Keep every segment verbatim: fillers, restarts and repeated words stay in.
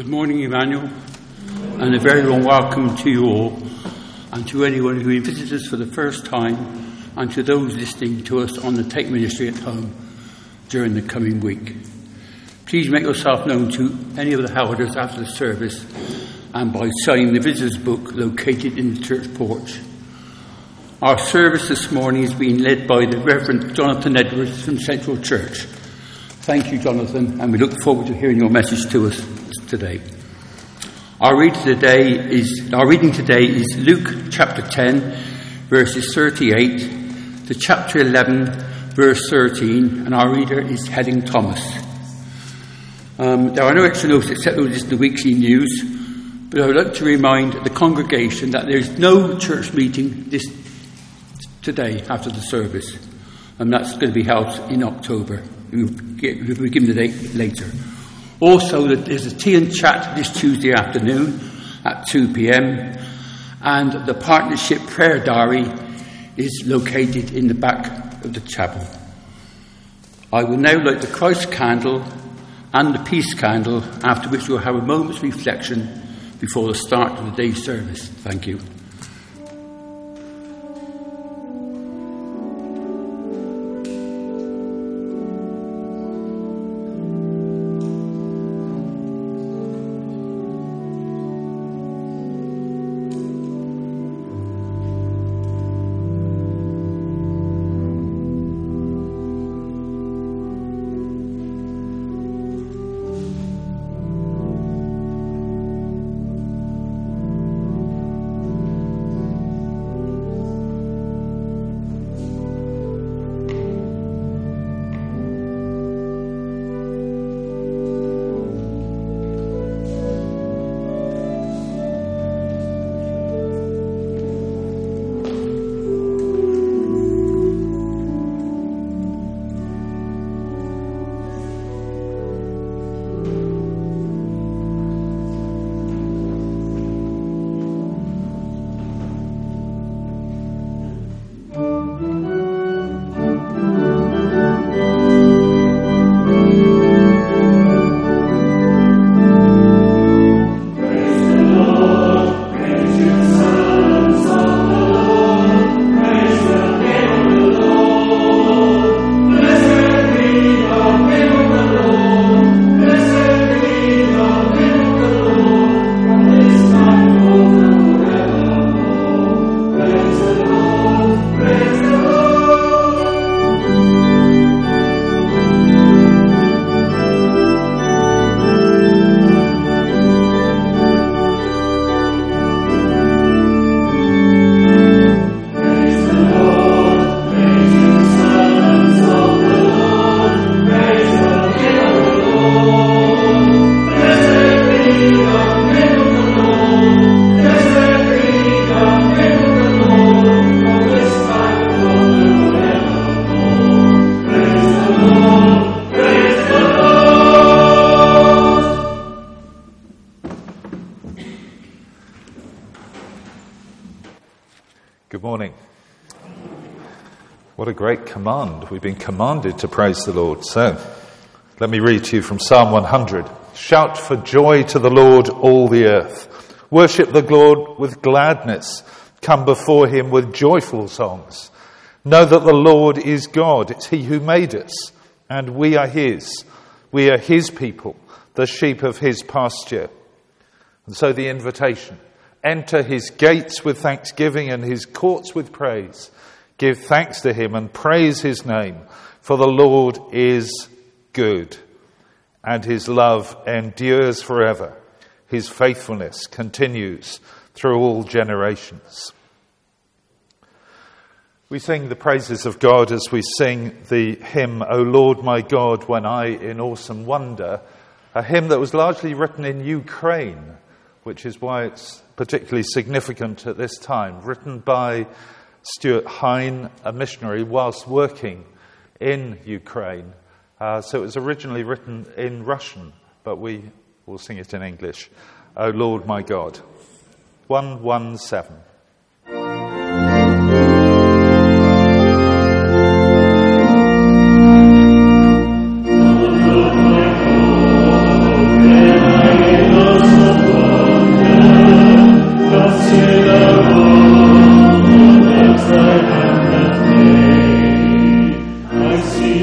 Good morning, Emmanuel, and a very warm welcome to you all, and to anyone who visits us for the first time, and to those listening to us on the Take Ministry at home during the coming week. Please make yourself known to any of the elders after the service, and by signing the visitor's book located in the church porch. Our service this morning is being led by the Reverend Jonathan Edwards from Central Church. Thank you, Jonathan, and we look forward to hearing your message to us today. Our reading today is our reading today is Luke chapter ten, verses thirty-eight to chapter eleven, verse thirteen, and our reader is Helen Thomas. Um, there are no extra notes except those in the weekly news, but I would like to remind the congregation that there is no church meeting this today after the service, and that's going to be held in October. We'll be given the date later. Also, there's a tea and chat this Tuesday afternoon at two p.m, and the partnership prayer diary is located in the back of the chapel. I will now light the Christ candle and the peace candle, after which we'll have a moment's reflection before the start of the day's service. Thank you. Great command. We've been commanded to praise the Lord. So, let me read to you from Psalm one hundred. Shout for joy to the Lord, all the earth. Worship the Lord with gladness. Come before him with joyful songs. Know that the Lord is God. It's he who made us, and we are his. We are his people, the sheep of his pasture. And so the invitation. Enter his gates with thanksgiving and his courts with praise. Give thanks to him and praise his name, for the Lord is good, and his love endures forever. His faithfulness continues through all generations. We sing the praises of God as we sing the hymn, O Lord my God, when I in awesome wonder, a hymn that was largely written in Ukraine, which is why it's particularly significant at this time, written by Stuart Hine, a missionary, whilst working in Ukraine. Uh, so it was originally written in Russian, but we will sing it in English. O Lord my God. one one seven. O Lord my God,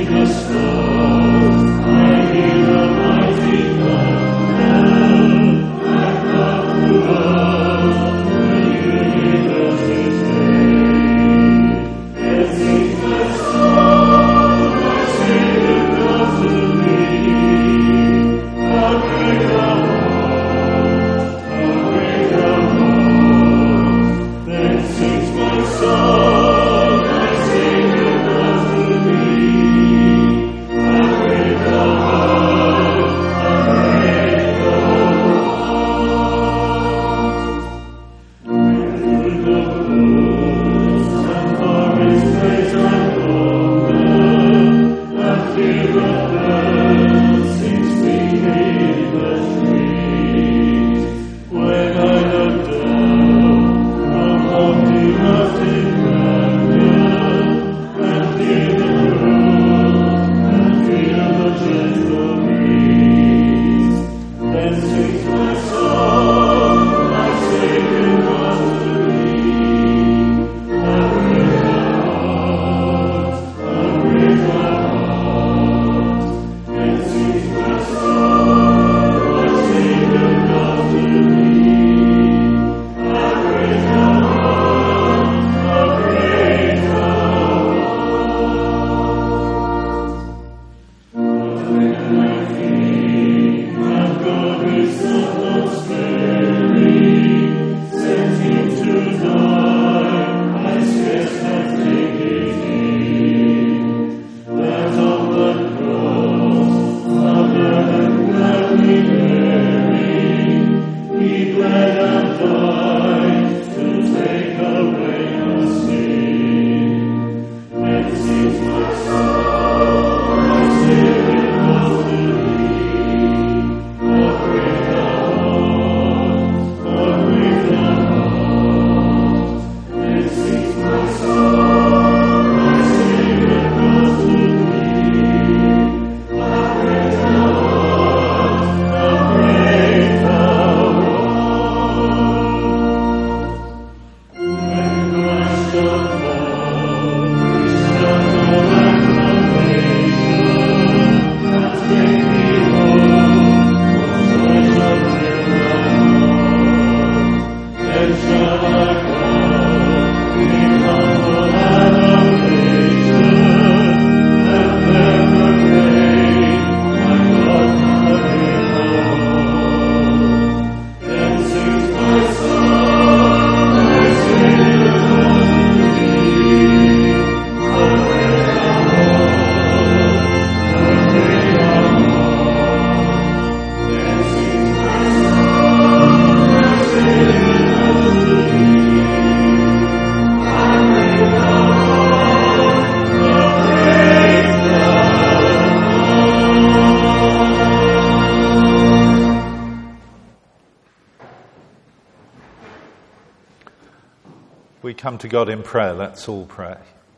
We come to God in prayer. Let's all pray.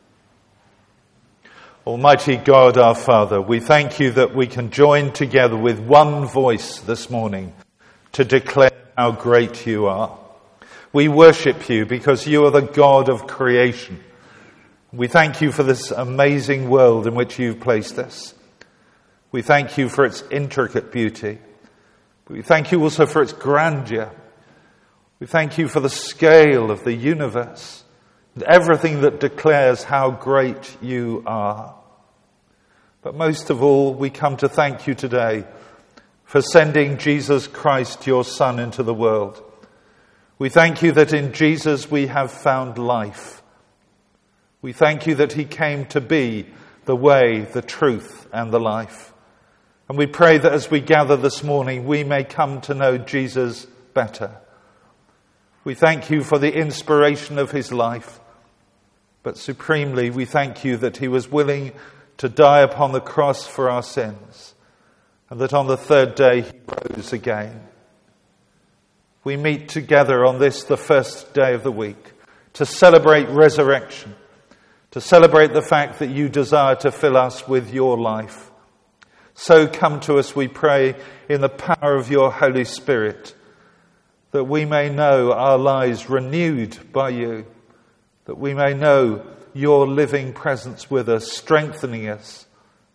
Almighty God, our Father, we thank you that we can join together with one voice this morning to declare how great you are. We worship you because you are the God of creation. We thank you for this amazing world in which you've placed us. We thank you for its intricate beauty. We thank you also for its grandeur. We thank you for the scale of the universe and everything that declares how great you are. But most of all, we come to thank you today for sending Jesus Christ, your Son, into the world. We thank you that in Jesus we have found life. We thank you that he came to be the way, the truth, and the life. And we pray that as we gather this morning, we may come to know Jesus better. We thank you for the inspiration of his life. But supremely, we thank you that he was willing to die upon the cross for our sins, and that on the third day he rose again. We meet together on this, the first day of the week, to celebrate resurrection, to celebrate the fact that you desire to fill us with your life. So come to us, we pray, in the power of your Holy Spirit, that we may know our lives renewed by you, that we may know your living presence with us, strengthening us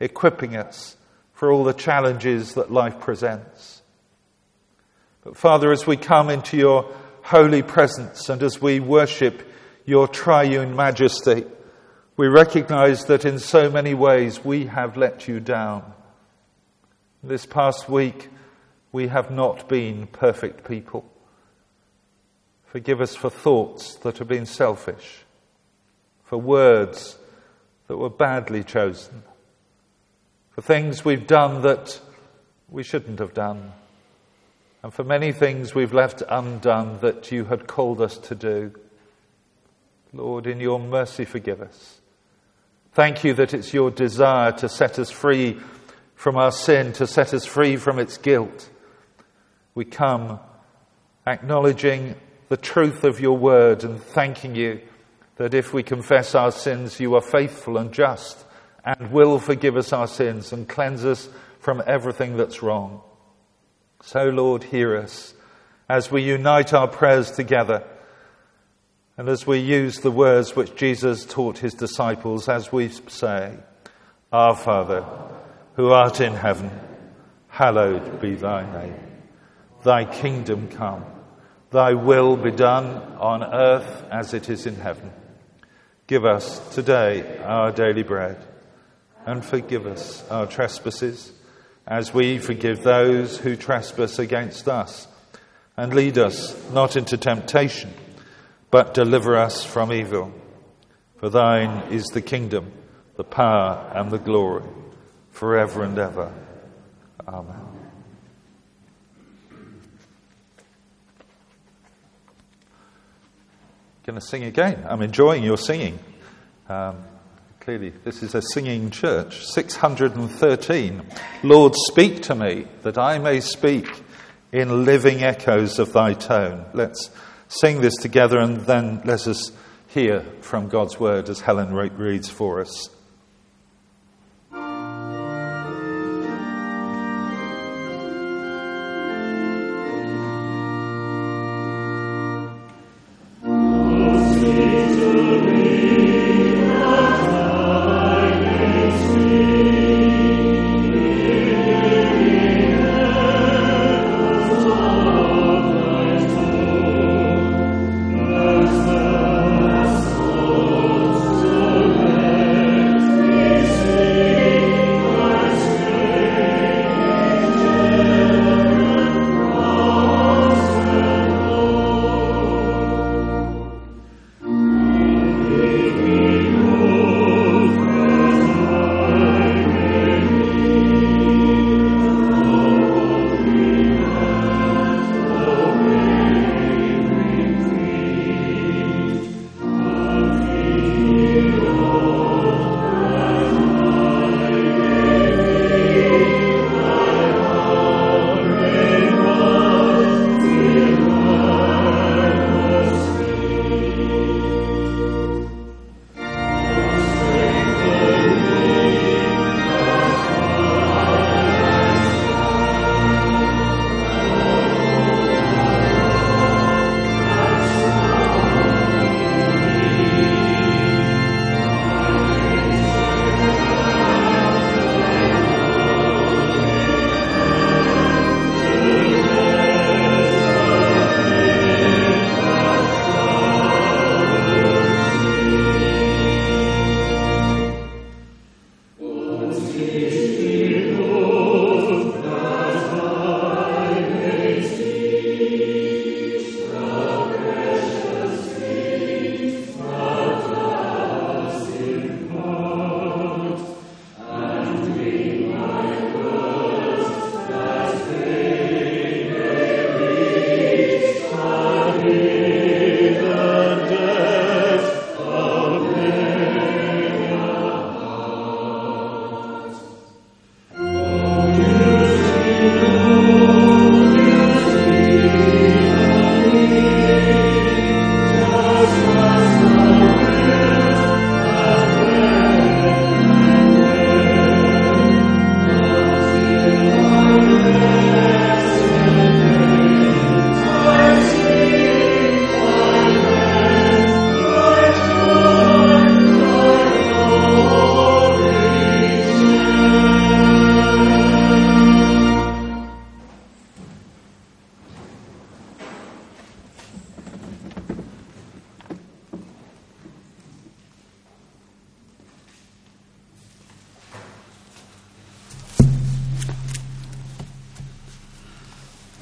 equipping us for all the challenges that life presents. But Father, as we come into your holy presence and as we worship your triune majesty, we recognize that in so many ways we have let you down. This past week, we have not been perfect people. Forgive us for thoughts that have been selfish, for words that were badly chosen, for things we've done that we shouldn't have done, and for many things we've left undone that you had called us to do. Lord, in your mercy, forgive us. Thank you that it's your desire to set us free from our sin, to set us free from its guilt. We come acknowledging the truth of your word and thanking you that if we confess our sins, you are faithful and just and will forgive us our sins and cleanse us from everything that's wrong. So, Lord, hear us as we unite our prayers together and as we use the words which Jesus taught his disciples as we say, Our Father, who art in heaven, hallowed be thy name. Thy kingdom come, thy will be done on earth as it is in heaven. Give us today our daily bread, and forgive us our trespasses, as we forgive those who trespass against us. And lead us not into temptation, but deliver us from evil. For thine is the kingdom, the power, and the glory, forever and ever. Amen. Going to sing again. I'm enjoying your singing. Um, clearly, this is a singing church. six hundred thirteen. Lord, speak to me, that I may speak in living echoes of thy tone. Let's sing this together and then let us hear from God's word as Helen reads for us.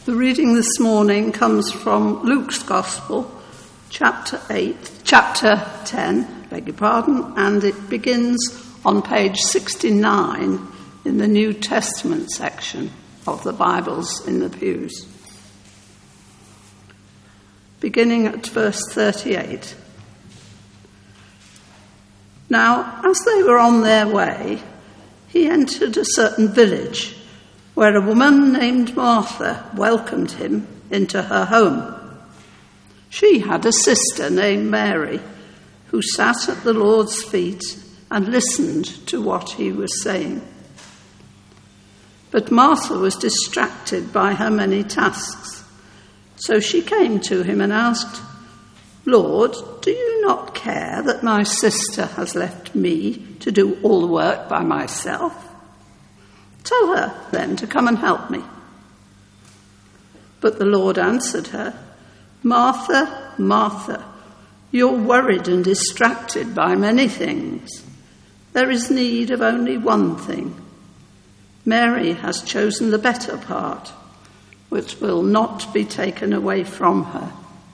The reading this morning comes from Luke's Gospel, chapter eight, chapter ten, beg your pardon, and it begins on page sixty-nine in the New Testament section of the Bibles in the pews. Beginning at verse thirty-eight. Now, as they were on their way, he entered a certain village where a woman named Martha welcomed him into her home. She had a sister named Mary who sat at the Lord's feet and listened to what he was saying. But Martha was distracted by her many tasks. So she came to him and asked, "Lord, do you not care that my sister has left me to do all the work by myself? Tell her, then, to come and help me." But the Lord answered her, "Martha, Martha, you're worried and distracted by many things. There is need of only one thing. Mary has chosen the better part, which will not be taken away from her."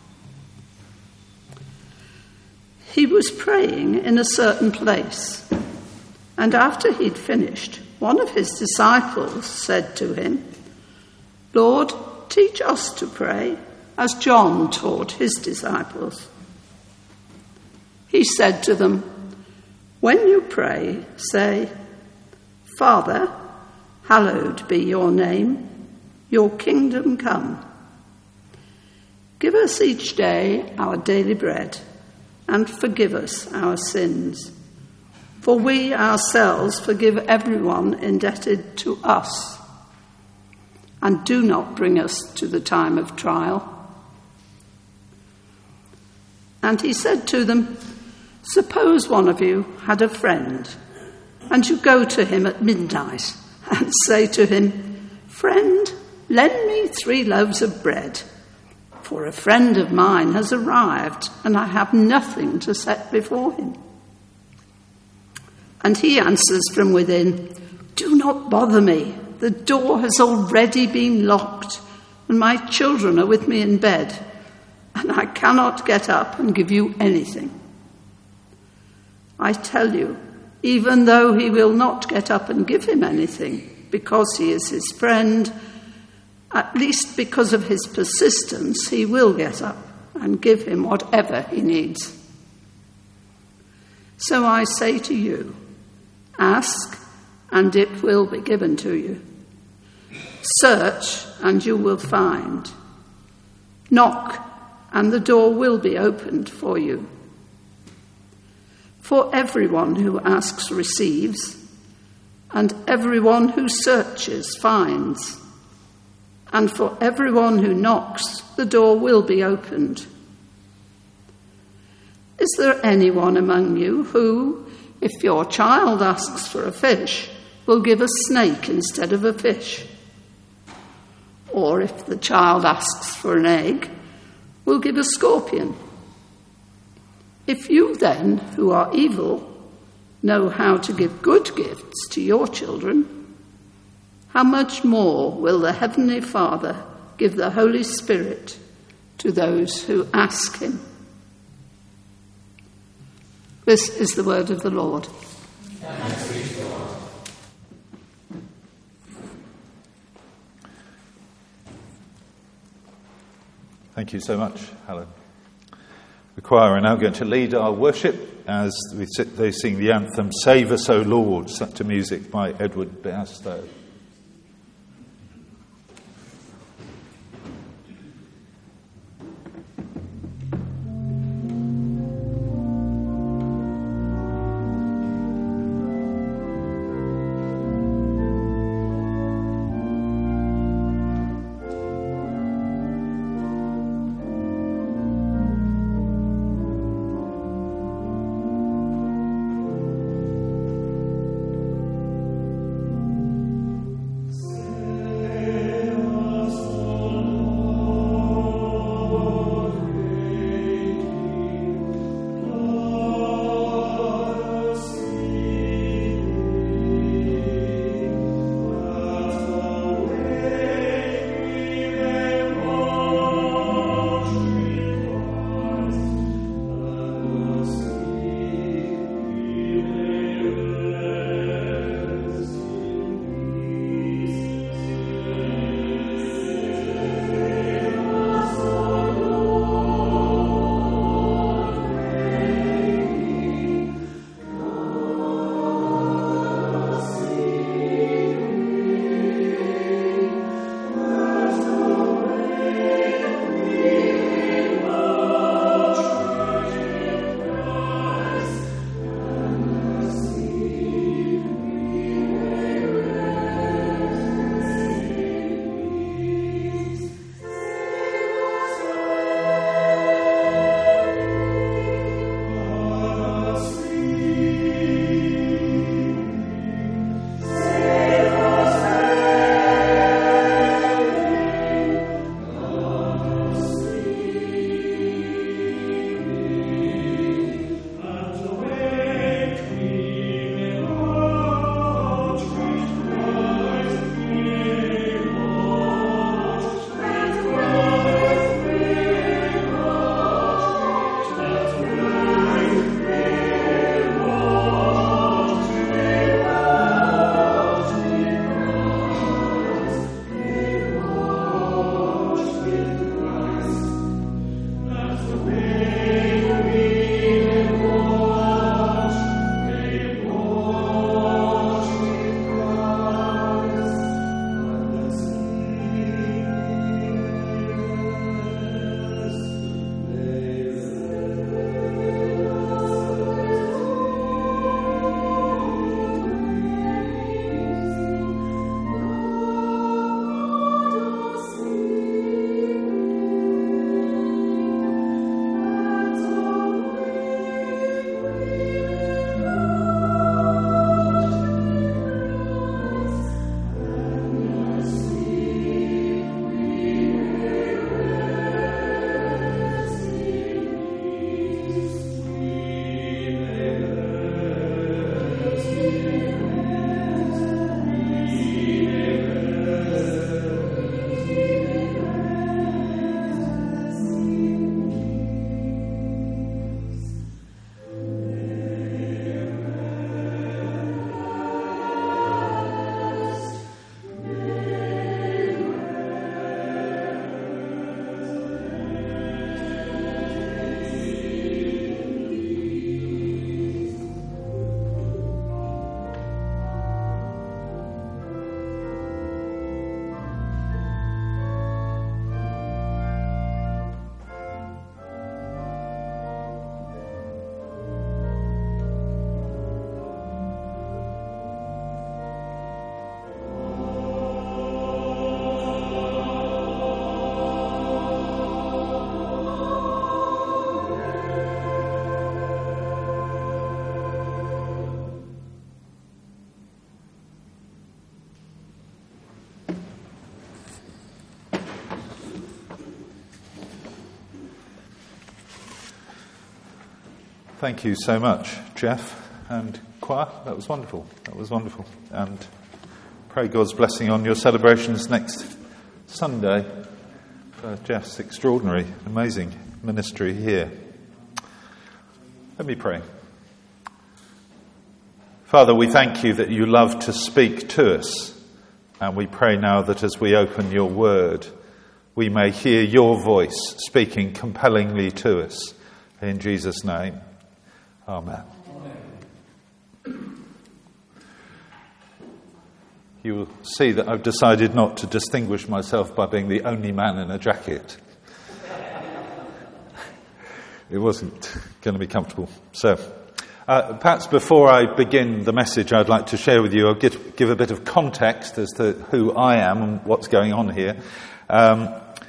He was praying in a certain place, and after he'd finished, one of his disciples said to him, "Lord, teach us to pray, as John taught his disciples." He said to them, "When you pray, say, 'Father, hallowed be your name, your kingdom come. Give us each day our daily bread, and forgive us our sins, for we ourselves forgive everyone indebted to us. And do not bring us to the time of trial." And he said to them, "Suppose one of you had a friend, and you go to him at midnight and say to him, 'Friend, lend me three loaves of bread, for a friend of mine has arrived, and I have nothing to set before him.' And he answers from within, 'Do not bother me. The door has already been locked, and my children are with me in bed, and I cannot get up and give you anything.' I tell you, even though he will not get up and give him anything, because he is his friend, at least because of his persistence, he will get up and give him whatever he needs. So I say to you, ask, and it will be given to you. Search, and you will find. Knock, and the door will be opened for you. For everyone who asks receives, and everyone who searches finds. And for everyone who knocks, the door will be opened. Is there anyone among you who, if your child asks for a fish, will give a snake instead of a fish? Or if the child asks for an egg, will give a scorpion? If you then, who are evil, know how to give good gifts to your children, how much more will the Heavenly Father give the Holy Spirit to those who ask him?" This is the word of the Lord. Thanks be to God. Thank you so much, Helen. The choir are now going to lead our worship as we sit, they sing the anthem, "Save Us, O Lord," set to music by Edward Bairstow. Thank you so much, Jeff and choir. That was wonderful. That was wonderful. And pray God's blessing on your celebrations next Sunday for Jeff's extraordinary, amazing ministry here. Let me pray. Father, we thank you that you love to speak to us, and we pray now that as we open your word, we may hear your voice speaking compellingly to us. In Jesus' name, amen. You will see that I've decided not to distinguish myself by being the only man in a jacket. It wasn't going to be comfortable. So, uh, perhaps before I begin the message I'd like to share with you, I'll get, give a bit of context as to who I am and what's going on here. Um,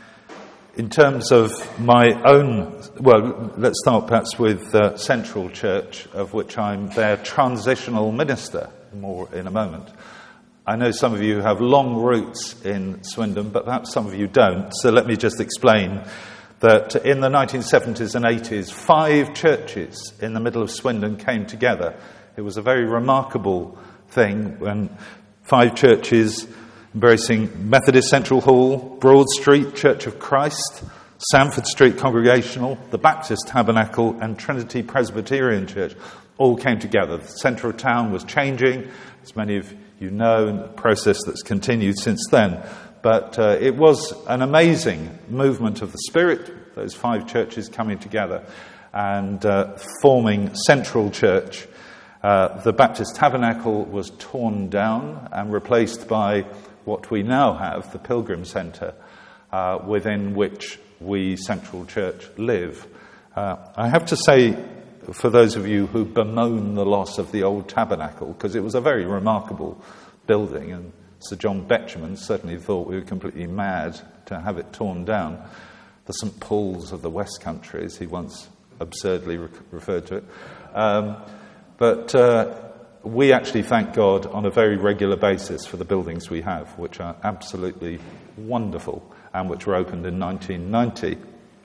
in terms of my own, well, let's start perhaps with uh, Central Church, of which I'm their transitional minister, more in a moment. I know some of you have long roots in Swindon, but perhaps some of you don't, so let me just explain that in the nineteen seventies and eighties, five churches in the middle of Swindon came together. It was a very remarkable thing when five churches embracing Methodist Central Hall, Broad Street Church of Christ, Sanford Street Congregational, the Baptist Tabernacle and Trinity Presbyterian Church all came together. The centre of town was changing, as many of you know, and the process that's continued since then. But uh, it was an amazing movement of the Spirit, those five churches coming together and uh, forming Central Church. Uh, the Baptist Tabernacle was torn down and replaced by what we now have, the Pilgrim Centre, uh, within which we, Central Church, live. Uh, I have to say, for those of you who bemoan the loss of the old tabernacle, because it was a very remarkable building, and Sir John Betjeman certainly thought we were completely mad to have it torn down. The Saint Paul's of the West Country, as he once absurdly re- referred to it. Um, but uh, we actually thank God on a very regular basis for the buildings we have, which are absolutely wonderful and which were opened in nineteen ninety.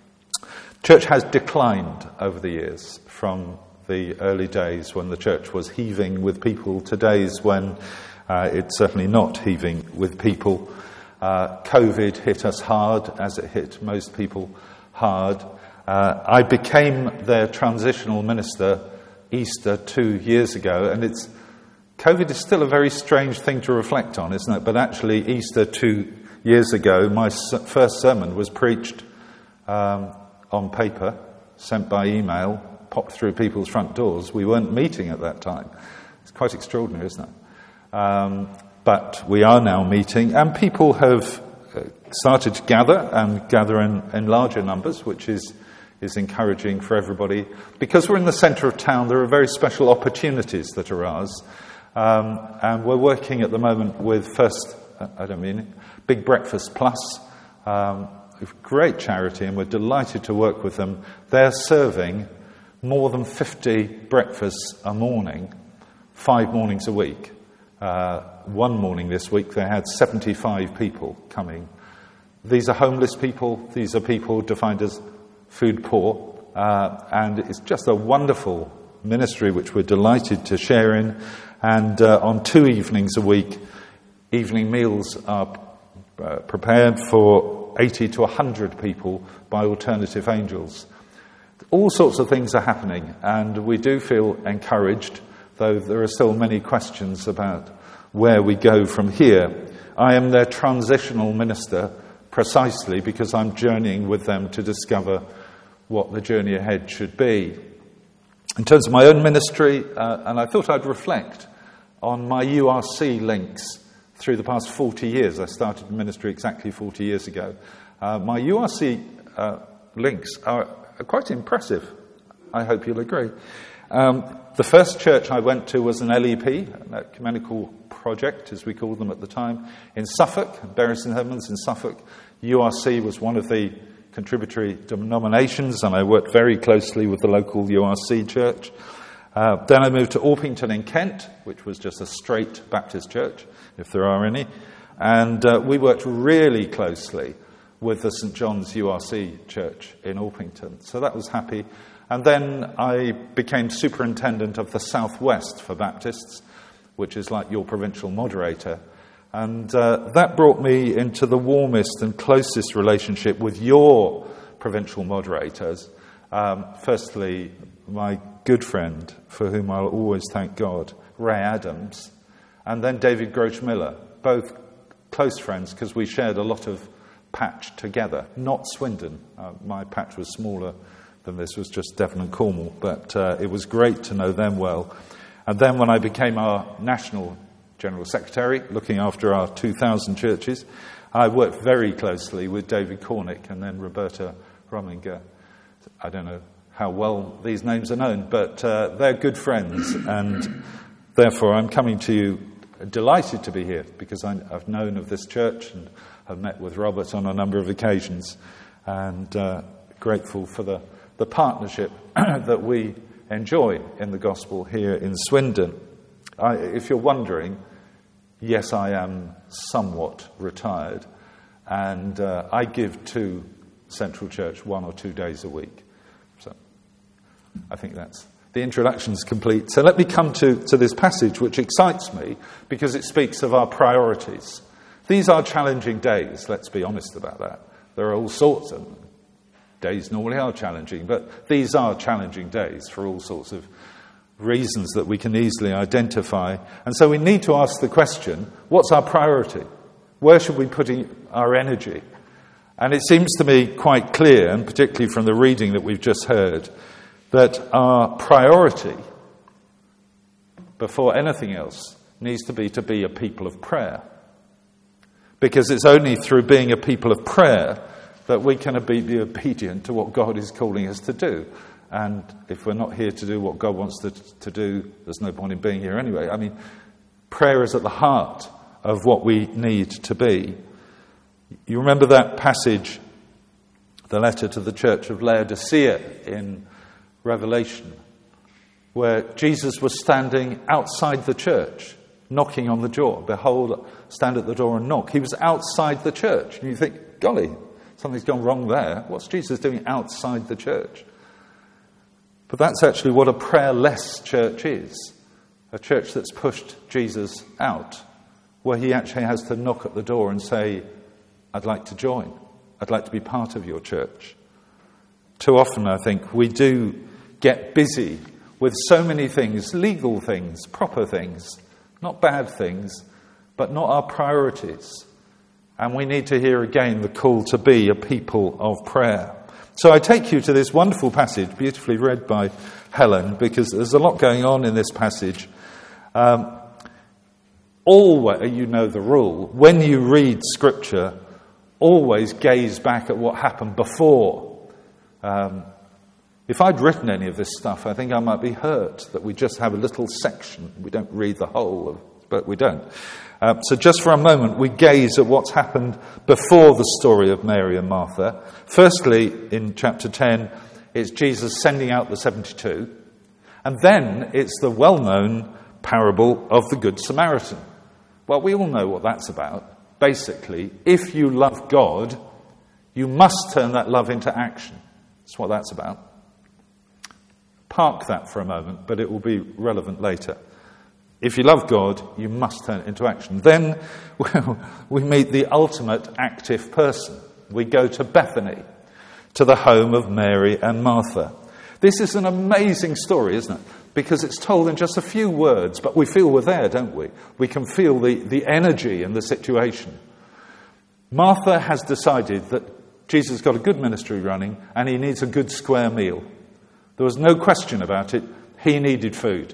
Church has declined over the years from the early days when the church was heaving with people to days when uh, it's certainly not heaving with people. Uh, COVID hit us hard, as it hit most people hard. Uh, I became their transitional minister Easter two years ago, and it's COVID is still a very strange thing to reflect on, isn't it? But actually, Easter two years ago, my first sermon was preached um, on paper, sent by email, popped through people's front doors. We weren't meeting at that time. It's quite extraordinary, isn't it? Um, but we are now meeting, and people have uh, started to gather and gather in, in larger numbers, which is is encouraging for everybody. Because we're in the centre of town, there are very special opportunities that are ours. Um, and we're working at the moment with First, uh, I don't mean it, Big Breakfast Plus, um, great charity, and we're delighted to work with them. They're serving more than fifty breakfasts a morning, five mornings a week. Uh, one morning this week they had seventy-five people coming. These are homeless people. These are people defined as food poor. Uh, and it's just a wonderful ministry which we're delighted to share in. And uh, on two evenings a week, evening meals are uh, prepared for eighty to one hundred people by Alternative Angels. All sorts of things are happening, and we do feel encouraged, though there are still many questions about where we go from here. I am their transitional minister precisely because I'm journeying with them to discover what the journey ahead should be. In terms of my own ministry, uh, and I thought I'd reflect on my U R C links through the past forty years. I started ministry exactly forty years ago. Uh, my U R C uh, links are quite impressive. I hope you'll agree. Um, the first church I went to was an L E P, an ecumenical project, as we called them at the time, in Suffolk, Bury St Edmunds in Suffolk. U R C was one of the contributory denominations, and I worked very closely with the local U R C church. Uh, then I moved to Orpington in Kent, which was just a straight Baptist church, if there are any. And uh, we worked really closely with the St John's U R C church in Orpington. So that was happy. And then I became superintendent of the Southwest for Baptists, which is like your provincial moderator. And uh, that brought me into the warmest and closest relationship with your provincial moderators. Um, firstly, my good friend, for whom I'll always thank God, Ray Adams, and then David Groach Miller, both close friends because we shared a lot of patch together. Not Swindon. Uh, my patch was smaller than this, was just Devon and Cornwall, but uh, it was great to know them well. And then when I became our national General Secretary, looking after our two thousand churches, I worked very closely with David Cornick and then Roberta Rominger. I don't know how well these names are known, but uh, they're good friends, and therefore I'm coming to you delighted to be here because I, I've known of this church and have met with Robert on a number of occasions, and uh, grateful for the, the partnership that we enjoy in the gospel here in Swindon. I, if you're wondering, yes, I am somewhat retired, and uh, I give to Central Church one or two days a week. So I think that's the introduction's complete. So let me come to, to this passage, which excites me because it speaks of our priorities. These are challenging days, let's be honest about that. There are all sorts of days normally are challenging, but these are challenging days for all sorts of reasons that we can easily identify. And so we need to ask the question, what's our priority? Where should we put our energy? And it seems to me quite clear, and particularly from the reading that we've just heard, that our priority, before anything else, needs to be to be a people of prayer. Because it's only through being a people of prayer that we can be obedient to what God is calling us to do. And if we're not here to do what God wants to, to do, there's no point in being here anyway. I mean, prayer is at the heart of what we need to be. You remember that passage, the letter to the church of Laodicea in Revelation, where Jesus was standing outside the church, knocking on the door. Behold, stand at the door and knock. He was outside the church. And you think, golly, something's gone wrong there. What's Jesus doing outside the church? But that's actually what a prayerless church is. A church that's pushed Jesus out, where he actually has to knock at the door and say, I'd like to join. I'd like to be part of your church. Too often, I think, we do get busy with so many things, legal things, proper things, not bad things, but not our priorities. And we need to hear again the call to be a people of prayer. So I take you to this wonderful passage, beautifully read by Helen, because there's a lot going on in this passage. Um, always, you know the rule, when you read Scripture, always gaze back at what happened before. Um, if I'd written any of this stuff, I think I might be hurt that we just have a little section. We don't read the whole of it, but we don't. Uh, so just for a moment, we gaze at what's happened before the story of Mary and Martha. Firstly, in chapter ten, it's Jesus sending out the seventy-two. And then it's the well-known parable of the Good Samaritan. Well, we all know what that's about. Basically, if you love God, you must turn that love into action. That's what that's about. Park that for a moment, but it will be relevant later. If you love God, you must turn it into action. Then well, we meet the ultimate active person. We go to Bethany, to the home of Mary and Martha. This is an amazing story, isn't it? Because it's told in just a few words, but we feel we're there, don't we? We can feel the, the energy in the situation. Martha has decided that Jesus got a good ministry running and he needs a good square meal. There was no question about it. He needed food.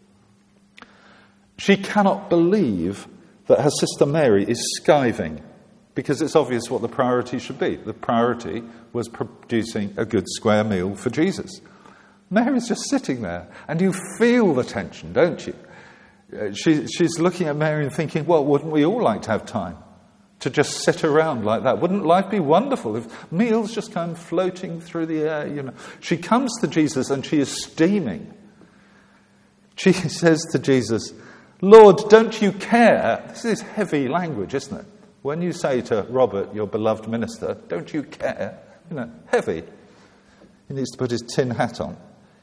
She cannot believe that her sister Mary is skiving, because it's obvious what the priority should be. The priority was producing a good square meal for Jesus. Mary's just sitting there, and you feel the tension, don't you? She, she's looking at Mary and thinking, well, wouldn't we all like to have time to just sit around like that? Wouldn't life be wonderful if meals just come floating through the air? You know, she comes to Jesus and she is steaming. She says to Jesus, Lord, don't you care? This is heavy language, isn't it? When you say to Robert, your beloved minister, don't you care? You know, heavy. He needs to put his tin hat on.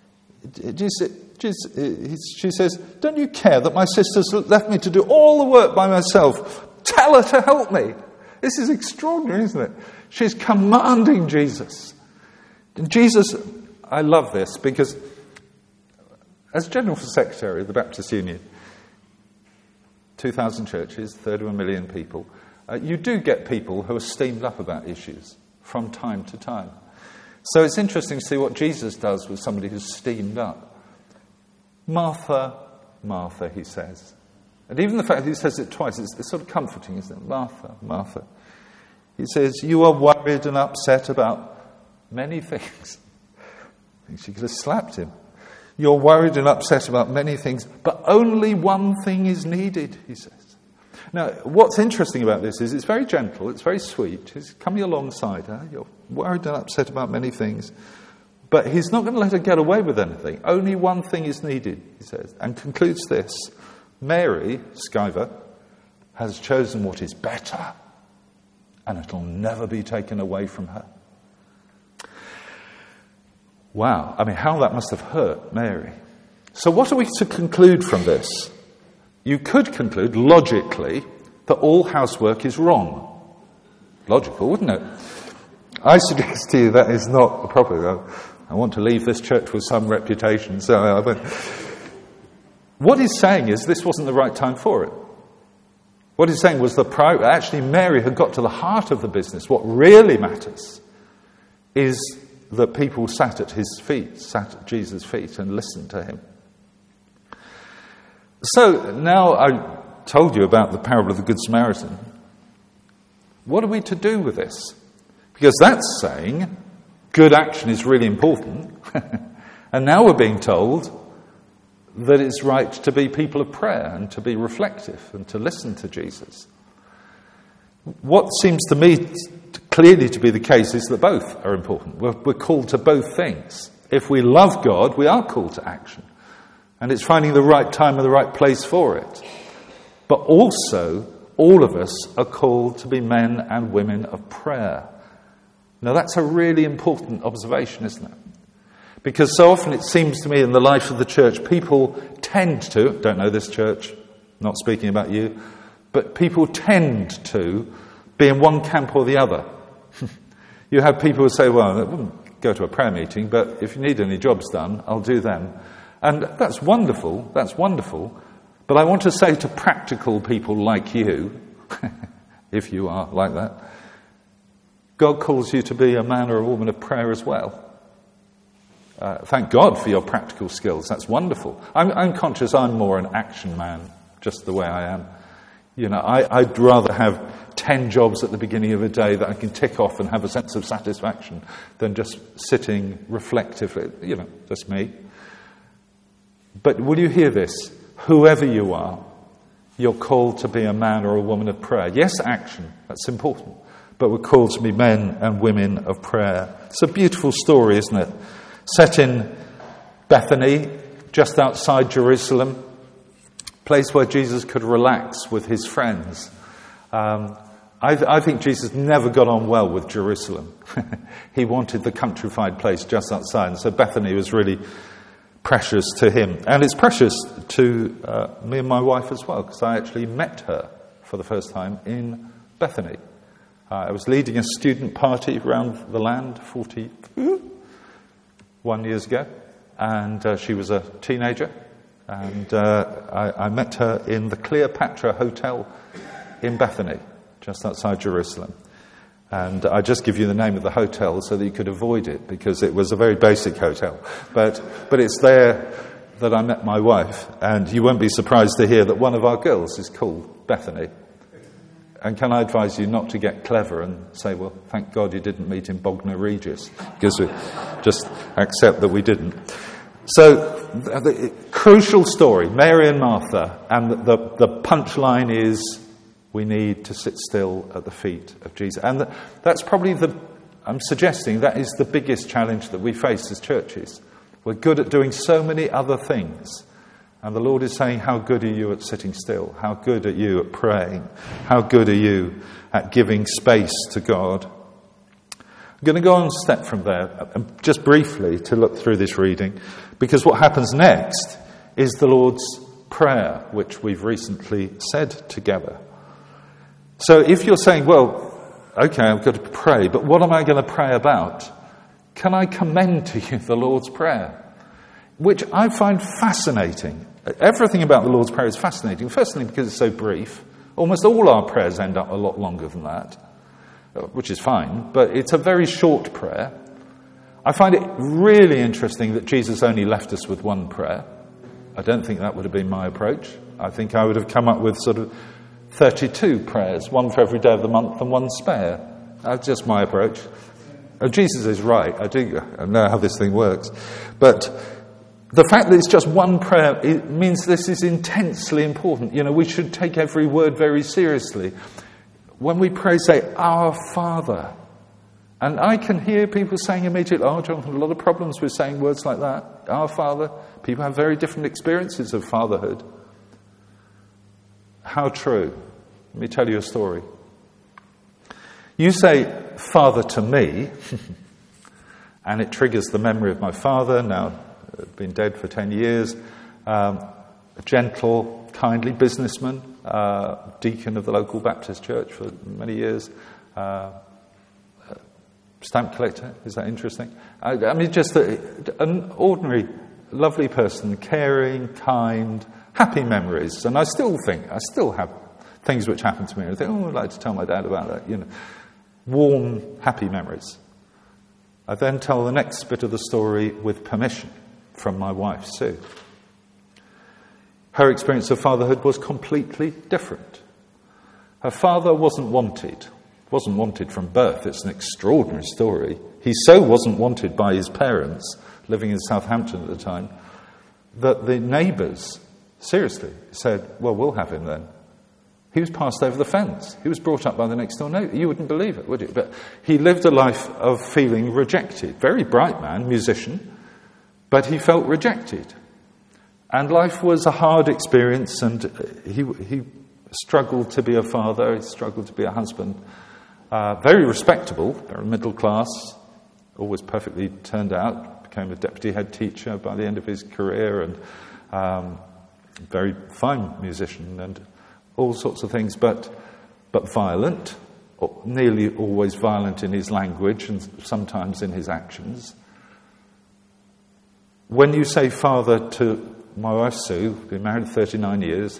She says, don't you care that my sister's left me to do all the work by myself? Tell her to help me. This is extraordinary, isn't it? She's commanding Jesus. And Jesus, I love this because as General Secretary of the Baptist Union, two thousand churches, thirty-one million people, uh, you do get people who are steamed up about issues from time to time. So it's interesting to see what Jesus does with somebody who's steamed up. Martha, Martha, he says. And even the fact that he says it twice, it's, it's sort of comforting, isn't it? Martha, Martha. He says, you are worried and upset about many things. I think she could have slapped him. You're worried and upset about many things, but only one thing is needed, he says. Now, what's interesting about this is it's very gentle, it's very sweet. He's coming alongside her. You're worried and upset about many things. But he's not going to let her get away with anything. Only one thing is needed, he says. And concludes this. Mary, Skyver, has chosen what is better. And it'll never be taken away from her. Wow. I mean, how that must have hurt Mary. So what are we to conclude from this? You could conclude, logically, that all housework is wrong. Logical, wouldn't it? I suggest to you that is not appropriate. I want to leave this church with some reputation, so I won't. What he's saying is this wasn't the right time for it. What he's saying was the pri- actually Mary had got to the heart of the business. What really matters is that people sat at his feet, sat at Jesus' feet and listened to him. So now I told you about the parable of the Good Samaritan. What are we to do with this? Because that's saying good action is really important. And now we're being told that it's right to be people of prayer and to be reflective and to listen to Jesus. What seems to me clearly to be the case is that both are important. We're, we're called to both things. If we love God, we are called to action. And it's finding the right time and the right place for it. But also, all of us are called to be men and women of prayer. Now, that's a really important observation, isn't it? Because so often it seems to me in the life of the church, people tend to, don't know this church, not speaking about you, but people tend to be in one camp or the other. You have people who say, well, I wouldn't go to a prayer meeting, but if you need any jobs done, I'll do them. And that's wonderful, that's wonderful. But I want to say to practical people like you, if you are like that, God calls you to be a man or a woman of prayer as well. Uh, thank God for your practical skills. That's wonderful. I'm, I'm conscious I'm more an action man, just the way I am. You know, I, I'd rather have ten jobs at the beginning of a day that I can tick off and have a sense of satisfaction than just sitting reflectively. You know, just me. But will you hear this? Whoever you are, you're called to be a man or a woman of prayer. Yes, action. That's important. But we're called to be men and women of prayer. It's a beautiful story, isn't it? Set in Bethany, just outside Jerusalem, place where Jesus could relax with his friends. Um, I, th- I think Jesus never got on well with Jerusalem. He wanted the countrified place just outside, and so Bethany was really precious to him. And it's precious to uh, me and my wife as well, because I actually met her for the first time in Bethany. Uh, I was leading a student party around the land forty-one years ago, and uh, she was a teenager, and uh, I, I met her in the Cleopatra Hotel in Bethany, just outside Jerusalem. And I just give you the name of the hotel so that you could avoid it, because it was a very basic hotel. But but it's there that I met my wife, and you won't be surprised to hear that one of our girls is called Bethany. And can I advise you not to get clever and say, well, thank God you didn't meet in Bognor Regis, because we just accept that we didn't. So, the, the crucial story, Mary and Martha, and the, the, the punchline is we need to sit still at the feet of Jesus. And the, that's probably the, I'm suggesting that is the biggest challenge that we face as churches. We're good at doing so many other things. And the Lord is saying, how good are you at sitting still? How good are you at praying? How good are you at giving space to God? I'm going to go on a step from there, just briefly, to look through this reading, because what happens next is the Lord's Prayer, which we've recently said together. So if you're saying, well, okay, I've got to pray, but what am I going to pray about? Can I commend to you the Lord's Prayer, which I find fascinating. Everything about the Lord's Prayer is fascinating, firstly because it's so brief. Almost all our prayers end up a lot longer than that, which is fine, but it's a very short prayer. I find it really interesting that Jesus only left us with one prayer. I don't think that would have been my approach. I think I would have come up with sort of thirty-two prayers, one for every day of the month and one spare. That's just my approach. Oh, Jesus is right. I do I know how this thing works. But the fact that it's just one prayer, it means this is intensely important. You know, we should take every word very seriously. When we pray, say, Our Father. And I can hear people saying immediately, oh, Jonathan, a lot of problems with saying words like that. Our Father. People have very different experiences of fatherhood. How true. Let me tell you a story. You say, Father to me, and it triggers the memory of my father, now been dead for ten years, um, a gentle, kindly businessman, uh, deacon of the local Baptist church for many years, uh, stamp collector. Is that interesting? I, I mean, just a, an ordinary, lovely person, caring, kind, happy memories. And I still think, I still have things which happen to me. I think, oh, I'd like to tell my dad about that. You know, warm, happy memories. I then tell the next bit of the story with permission from my wife, Sue. Her experience of fatherhood was completely different. Her father wasn't wanted. Wasn't wanted from birth. It's an extraordinary story. He so wasn't wanted by his parents, living in Southampton at the time, that the neighbours seriously said, well, we'll have him then. He was passed over the fence. He was brought up by the next door neighbour. You wouldn't believe it, would you? But he lived a life of feeling rejected. Very bright man, musician, but he felt rejected. And life was a hard experience, and he he struggled to be a father, he struggled to be a husband. Uh, very respectable, very middle class, always perfectly turned out, became a deputy head teacher by the end of his career, and um, very fine musician, and all sorts of things, but but violent, or nearly always violent in his language and sometimes in his actions. When you say father to my wife Sue, been married thirty-nine years,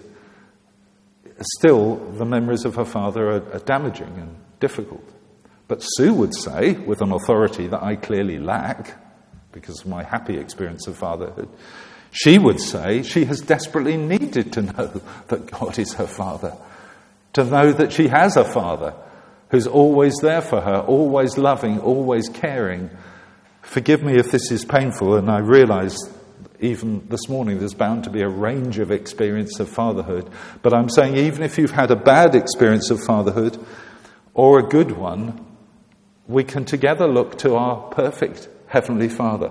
still the memories of her father are, are damaging and difficult. But Sue would say, with an authority that I clearly lack, because of my happy experience of fatherhood, she would say she has desperately needed to know that God is her father, to know that she has a father who's always there for her, always loving, always caring. Forgive me if this is painful, and I realise even this morning there's bound to be a range of experience of fatherhood, but I'm saying even if you've had a bad experience of fatherhood or a good one, we can together look to our perfect Heavenly Father,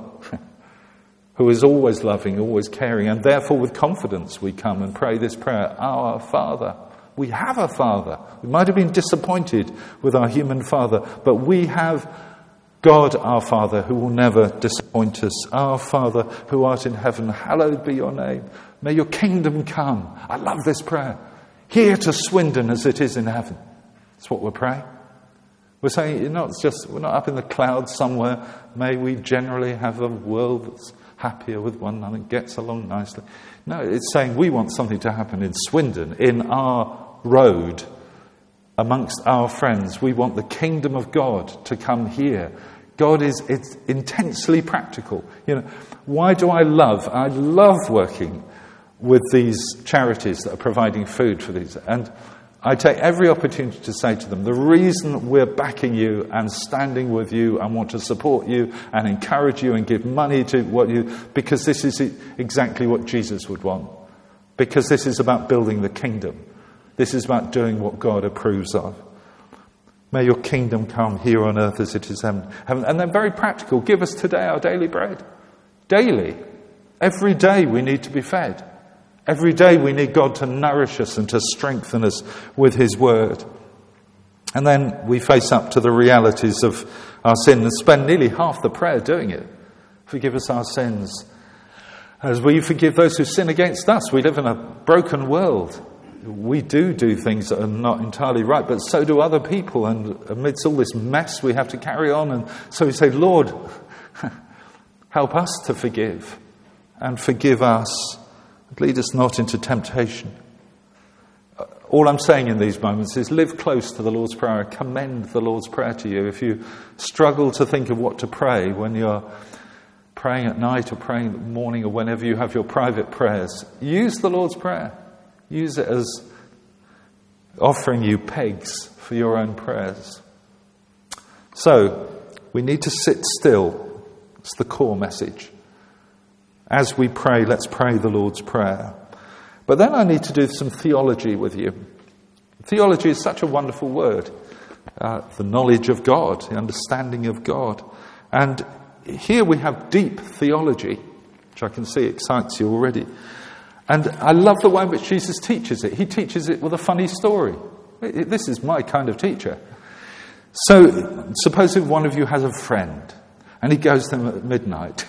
who is always loving, always caring, and therefore with confidence we come and pray this prayer, Our Father. We have a Father. We might have been disappointed with our human father, but we have God our Father who will never disappoint us. Our Father who art in heaven, hallowed be your name. May your kingdom come. I love this prayer. Here to Swindon as it is in heaven. That's what we're praying. We're saying, you know, it's just, we're not up in the clouds somewhere. May we generally have a world that's happier with one another and gets along nicely. No, it's saying we want something to happen in Swindon, in our road, amongst our friends. We want the kingdom of God to come here. God is it's intensely practical. You know, why do I love? I love working with these charities that are providing food for these. And I take every opportunity to say to them, the reason we're backing you and standing with you and want to support you and encourage you and give money to what you, because this is exactly what Jesus would want. Because this is about building the kingdom. This is about doing what God approves of. May your kingdom come here on earth as it is in heaven. And they're very practical. Give us today our daily bread. Daily. Every day we need to be fed. Every day we need God to nourish us and to strengthen us with his word. And then we face up to the realities of our sin and spend nearly half the prayer doing it. Forgive us our sins as we forgive those who sin against us. We live in a broken world. We do do things that are not entirely right, but so do other people. And amidst all this mess, we have to carry on. And so we say, Lord, help us to forgive and forgive us. Lead us not into temptation. All I'm saying in these moments is live close to the Lord's Prayer. I commend the Lord's Prayer to you. If you struggle to think of what to pray when you're praying at night or praying in the morning or whenever you have your private prayers, use the Lord's Prayer. Use it as offering you pegs for your own prayers. So, we need to sit still. It's the core message. As we pray, let's pray the Lord's Prayer. But then I need to do some theology with you. Theology is such a wonderful word. Uh, the knowledge of God, the understanding of God. And here we have deep theology, which I can see excites you already. And I love the way in which Jesus teaches it. He teaches it with a funny story. This is my kind of teacher. So, suppose if one of you has a friend, and he goes to them at midnight.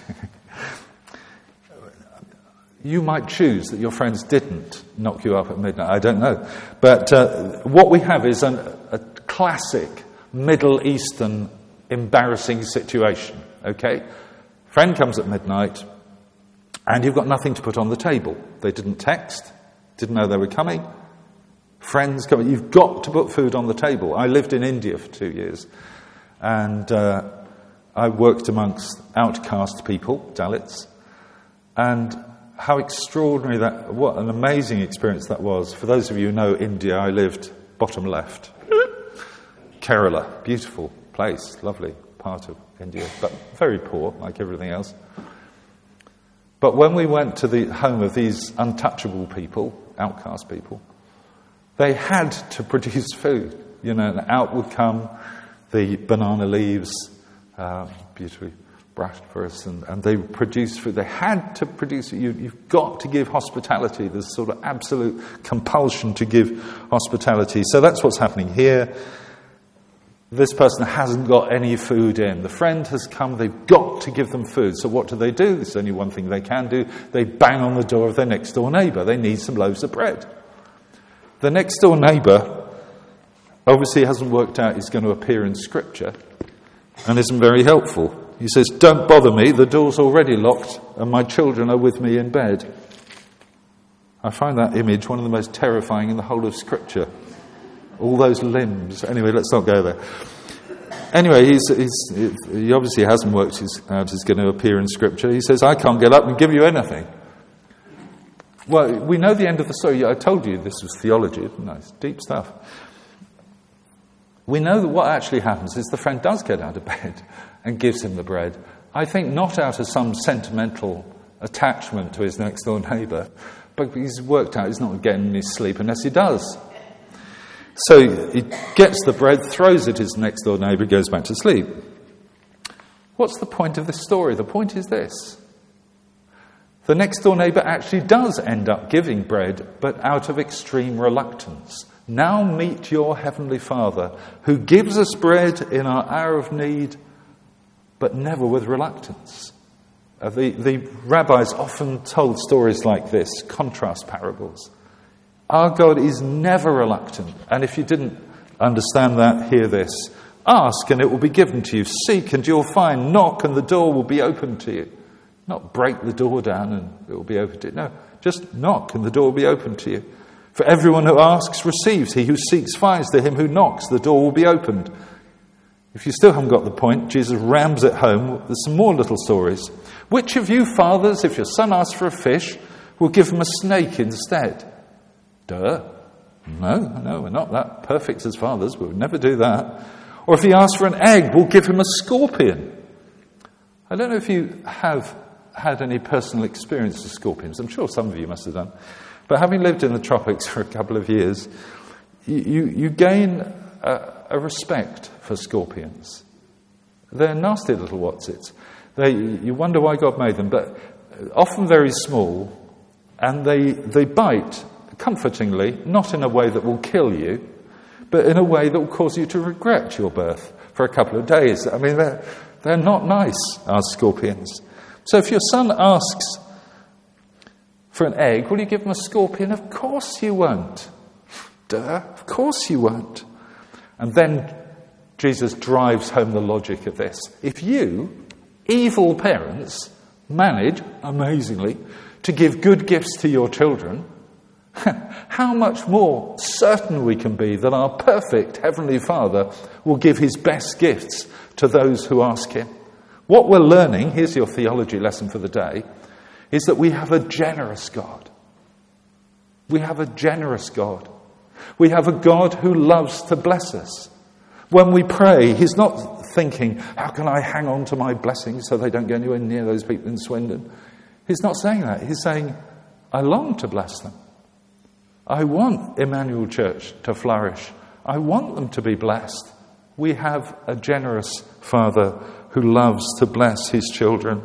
You might choose that your friends didn't knock you up at midnight. I don't know. But uh, what we have is an, a classic Middle Eastern embarrassing situation. Okay? Friend comes at midnight, and you've got nothing to put on the table. They didn't text, didn't know they were coming. Friends coming. You've got to put food on the table. I lived in India for two years, and uh, I worked amongst outcast people, Dalits, and how extraordinary that, what an amazing experience that was. For those of you who know India, I lived bottom left. Kerala, beautiful place, lovely part of India, but very poor, like everything else. But when we went to the home of these untouchable people, outcast people, they had to produce food. You know, and out would come the banana leaves, uh, beautifully brushed for us, and, and they produced food. They had to produce it. You, you've got to give hospitality. There's sort of absolute compulsion to give hospitality. So that's what's happening here. This person hasn't got any food in. The friend has come. They've got to give them food. So what do they do? There's only one thing they can do. They bang on the door of their next door neighbour. They need some loaves of bread. The next door neighbour obviously hasn't worked out he's going to appear in Scripture and isn't very helpful. He says, "Don't bother me, the door's already locked and my children are with me in bed." I find that image one of the most terrifying in the whole of Scripture. All those limbs. Anyway, let's not go there. Anyway, he's, he's, he obviously hasn't worked his, out he's going to appear in Scripture. He says, "I can't get up and give you anything." Well, we know the end of the story. I told you this was theology. Nice, deep stuff. We know that what actually happens is the friend does get out of bed and gives him the bread. I think not out of some sentimental attachment to his next door neighbour, but he's worked out he's not getting any sleep unless he does. So he gets the bread, throws it at his next door neighbour, goes back to sleep. What's the point of this story? The point is this. The next door neighbour actually does end up giving bread, but out of extreme reluctance. Now meet your heavenly Father, who gives us bread in our hour of need, but never with reluctance. Uh, the, the rabbis often told stories like this, contrast parables. Our God is never reluctant. And if you didn't understand that, hear this. Ask and it will be given to you. Seek and you'll find. Knock and the door will be opened to you. Not break the door down and it will be opened to you. No, just knock and the door will be opened to you. For everyone who asks receives. He who seeks finds. To him who knocks, the door will be opened. If you still haven't got the point, Jesus rams it home. There's some more little stories. Which of you fathers, if your son asks for a fish, will give him a snake instead? Duh. No, no, we're not that perfect as fathers. We would never do that. Or if he asks for an egg, we'll give him a scorpion. I don't know if you have had any personal experience with scorpions. I'm sure some of you must have done. But having lived in the tropics for a couple of years, you, you, you gain a, a respect for scorpions. They're nasty little whatsits. They, you wonder why God made them, but often very small, and they, they bite comfortingly, not in a way that will kill you, but in a way that will cause you to regret your birth for a couple of days. I mean, they're, they're not nice, our scorpions. So if your son asks for an egg, will you give him a scorpion? Of course you won't. Duh, of course you won't. And then Jesus drives home the logic of this. If you, evil parents, manage, amazingly, to give good gifts to your children, how much more certain we can be that our perfect Heavenly Father will give his best gifts to those who ask him. What we're learning, here's your theology lesson for the day, is that we have a generous God. We have a generous God. We have a God who loves to bless us. When we pray, he's not thinking, how can I hang on to my blessings so they don't get anywhere near those people in Swindon? He's not saying that. He's saying, I long to bless them. I want Emmanuel Church to flourish. I want them to be blessed. We have a generous Father who loves to bless his children.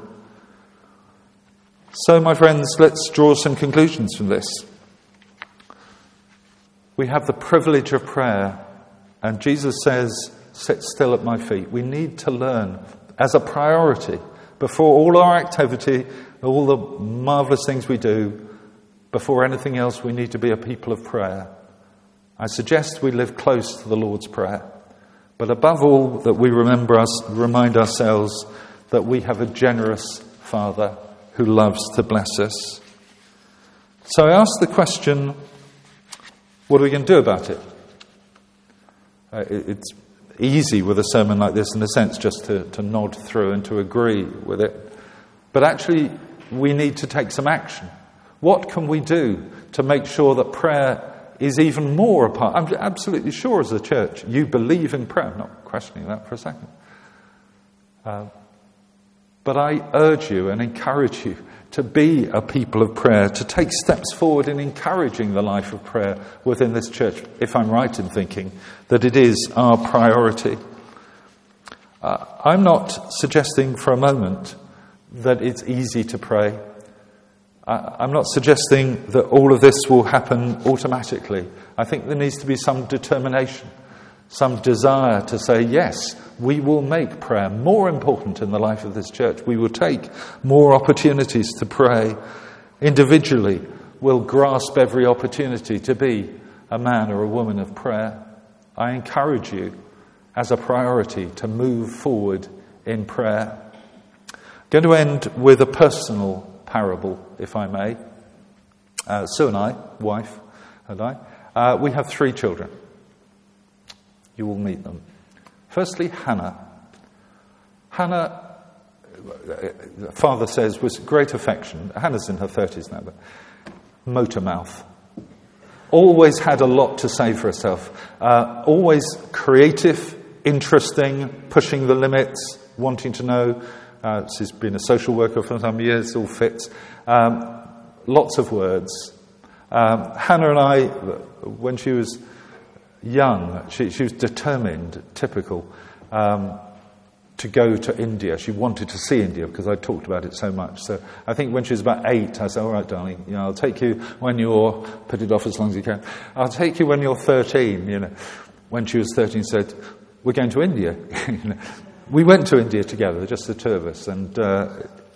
So, my friends, let's draw some conclusions from this. We have the privilege of prayer, and Jesus says, sit still at my feet. We need to learn as a priority, before all our activity, all the marvellous things we do, before anything else, we need to be a people of prayer. I suggest we live close to the Lord's Prayer. But above all, that we remember us, remind ourselves that we have a generous Father who loves to bless us. So I ask the question, what are we going to do about it? Uh, it it's easy with a sermon like this, in a sense, just to, to nod through and to agree with it. But actually, we need to take some action. What can we do to make sure that prayer is even more a part? I'm absolutely sure as a church you believe in prayer. I'm not questioning that for a second. Uh, but I urge you and encourage you to be a people of prayer, to take steps forward in encouraging the life of prayer within this church, if I'm right in thinking that it is our priority. Uh, I'm not suggesting for a moment that it's easy to pray. I'm not suggesting that all of this will happen automatically. I think there needs to be some determination, some desire to say, yes, we will make prayer more important in the life of this church. We will take more opportunities to pray. Individually, we'll grasp every opportunity to be a man or a woman of prayer. I encourage you, as a priority, to move forward in prayer. I'm going to end with a personal parable, if I may. Uh, Sue and I, wife and I, uh, we have three children. You will meet them. Firstly, Hannah. Hannah, father says, was great affection. Hannah's in her thirties now, but motor mouth. Always had a lot to say for herself. Uh, always creative, interesting, pushing the limits, wanting to know. Uh, she's been a social worker for some years, all fits. Um, lots of words. Um, Hannah and I, when she was young, she, she was determined, typical, um, to go to India. She wanted to see India because I talked about it so much. So I think when she was about eight, I said, all right, darling, you know, I'll take you when you're, put it off as long as you can, I'll take you when you're thirteen, you know. When she was thirteen, said, we're going to India, you know. We went to India together, just the two of us, and uh,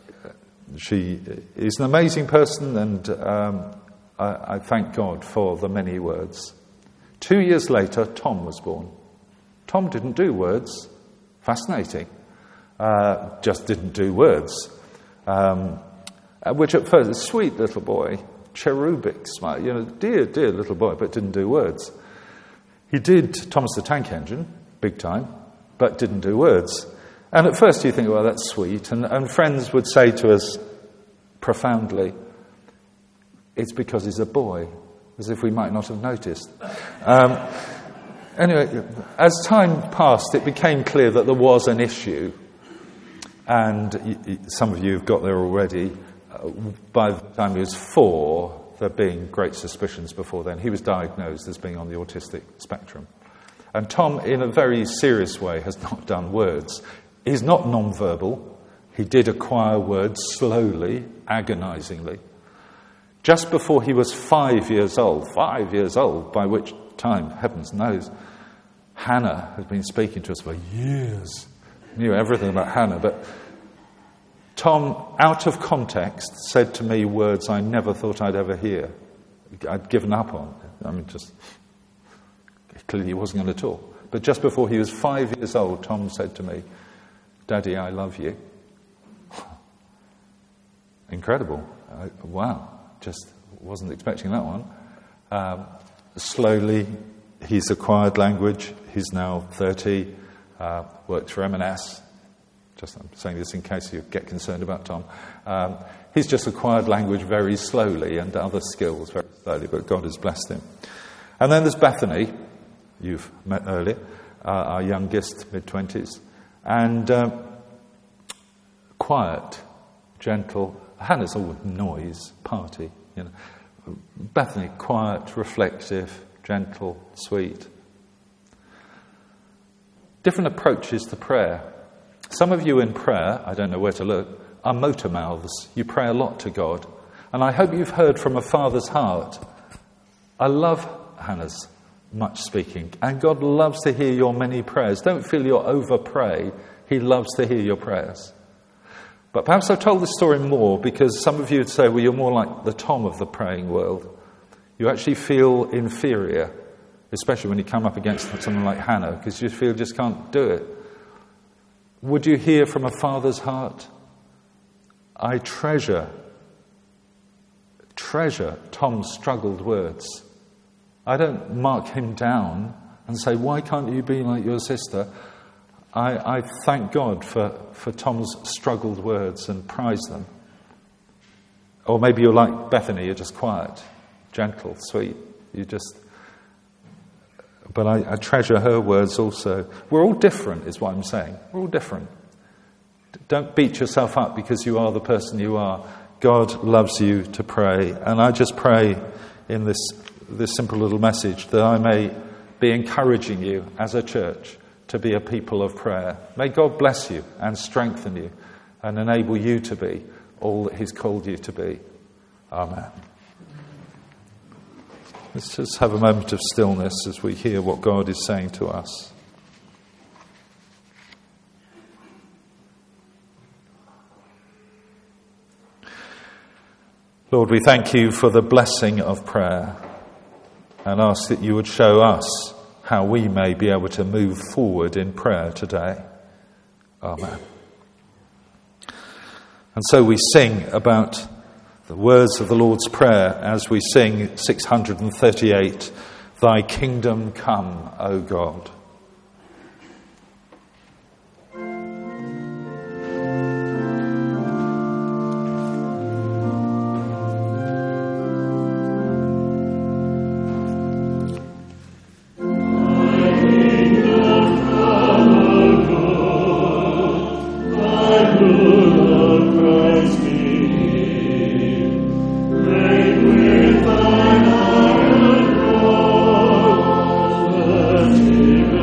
she is an amazing person, and um, I, I thank God for the many words. Two years later, Tom was born. Tom didn't do words. Fascinating. Uh, just didn't do words. Um, which at first, a sweet little boy, cherubic smile, you know, dear, dear little boy, but didn't do words. He did Thomas the Tank Engine, big time, but didn't do words. And at first you think, well, that's sweet. And, and friends would say to us profoundly, it's because he's a boy, as if we might not have noticed. Um, anyway, as time passed, it became clear that there was an issue. And y- y- some of you have got there already. Uh, by the time he was four, there being great suspicions before then. He was diagnosed as being on the autistic spectrum. And Tom, in a very serious way, has not done words. He's not non-verbal. He did acquire words slowly, agonizingly. Just before he was five years old, five years old, by which time, heavens knows, Hannah had been speaking to us for years. Knew everything about Hannah, but Tom, out of context, said to me words I never thought I'd ever hear. I'd given up on. I mean, just clearly he wasn't going to talk. But just before he was five years old, Tom said to me, "Daddy, I love you." Incredible. I, wow. Just wasn't expecting that one. Um, slowly, he's acquired language. He's now thirty, uh, works for M and S. Just I'm saying this in case you get concerned about Tom. Um, he's just acquired language very slowly and other skills very slowly, but God has blessed him. And then there's Bethany, you've met earlier, uh, our youngest, mid-twenties, and uh, quiet, gentle. Hannah's all noise, party, you know. Bethany, quiet, reflective, gentle, sweet. Different approaches to prayer. Some of you in prayer, I don't know where to look, are motor mouths. You pray a lot to God. And I hope you've heard from a father's heart. I love Hannah's much speaking. And God loves to hear your many prayers. Don't feel you're over pray. He loves to hear your prayers. But perhaps I've told this story more because some of you would say, well, you're more like the Tom of the praying world. You actually feel inferior, especially when you come up against someone like Hannah, because you feel you just can't do it. Would you hear from a father's heart? I treasure, treasure Tom's struggled words. I don't mark him down and say, why can't you be like your sister? I, I thank God for, for Tom's struggled words and prize them. Or maybe you're like Bethany, you're just quiet, gentle, sweet. You just... But I, I treasure her words also. We're all different, is what I'm saying. We're all different. Don't beat yourself up because you are the person you are. God loves you to pray. And I just pray in this, this simple little message that I may be encouraging you as a church to be a people of prayer. May God bless you and strengthen you and enable you to be all that He's called you to be. Amen. Let's just have a moment of stillness as we hear what God is saying to us. Lord, we thank you for the blessing of prayer and ask that you would show us how we may be able to move forward in prayer today. Amen. And so we sing about the words of the Lord's Prayer as we sing six hundred thirty-eight, Thy kingdom come, O God. With thine iron rod, let him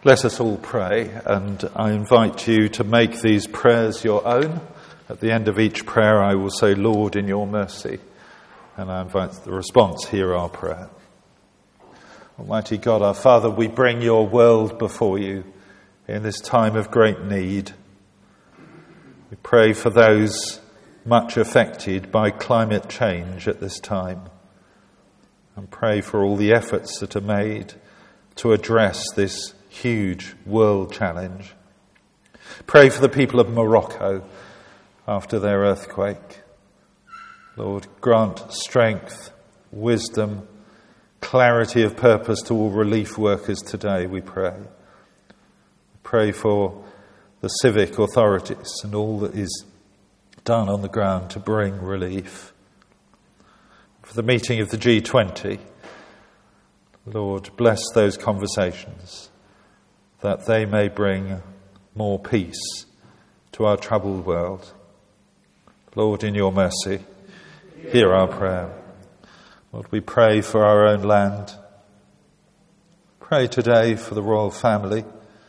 Let us all pray, and I invite you to make these prayers your own. At the end of each prayer I will say, Lord, in your mercy, and I invite the response, hear our prayer. Almighty God, our Father, we bring your world before you in this time of great need. We pray for those much affected by climate change at this time, and pray for all the efforts that are made to address this huge world challenge. Pray for the people of Morocco after their earthquake. Lord, grant strength, wisdom, clarity of purpose to all relief workers today, we pray. Pray for the civic authorities and all that is done on the ground to bring relief. For the meeting of the G twenty, Lord, bless those conversations, that they may bring more peace to our troubled world. Lord, in your mercy, hear our prayer. Lord, we pray for our own land. Pray today for the royal family,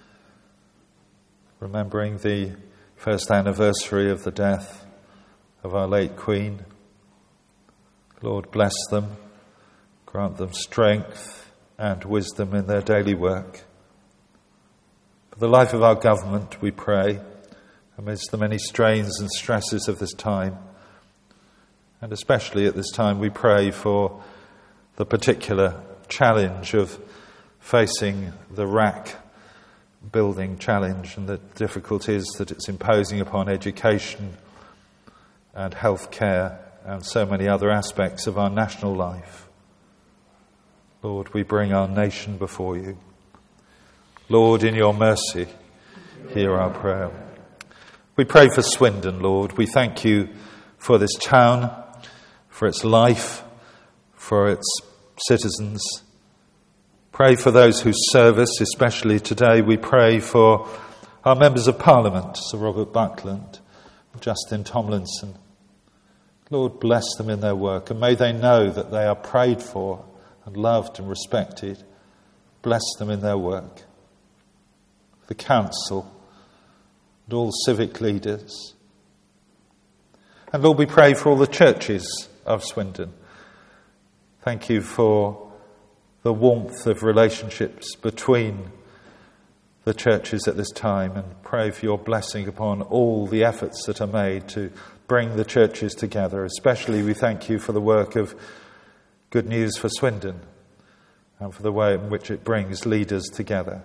remembering the first anniversary of the death of our late Queen. Lord, bless them, grant them strength and wisdom in their daily work. For the life of our government, we pray, amidst the many strains and stresses of this time, and especially at this time we pray for the particular challenge of facing the R A C building challenge and the difficulties that it's imposing upon education and health care and so many other aspects of our national life. Lord, we bring our nation before you. Lord, in your mercy, hear our prayer. We pray for Swindon, Lord. We thank you for this town, for its life, for its citizens. Pray for those who service, especially today. We pray for our members of Parliament, Sir Robert Buckland, Justin Tomlinson. Lord, bless them in their work, and may they know that they are prayed for and loved and respected. Bless them in their work. The council and all civic leaders. And Lord, we pray for all the churches of Swindon. Thank you for the warmth of relationships between the churches at this time, and pray for your blessing upon all the efforts that are made to bring the churches together. Especially we thank you for the work of Good News for Swindon and for the way in which it brings leaders together.